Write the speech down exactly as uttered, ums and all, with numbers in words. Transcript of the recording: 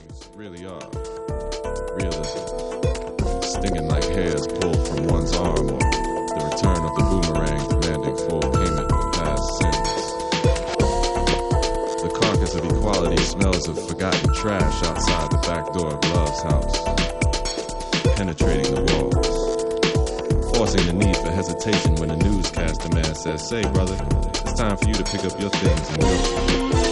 things really are. Realism. Stinging like hairs pulled from one's arm, or the return of the boomerang demanding full payment for past sins. The carcass of equality smells of forgotten trash outside the back door of love's house, penetrating the walls, forcing the need for hesitation when a newscaster man says, "Say, brother, it's time for you to pick up your things and go."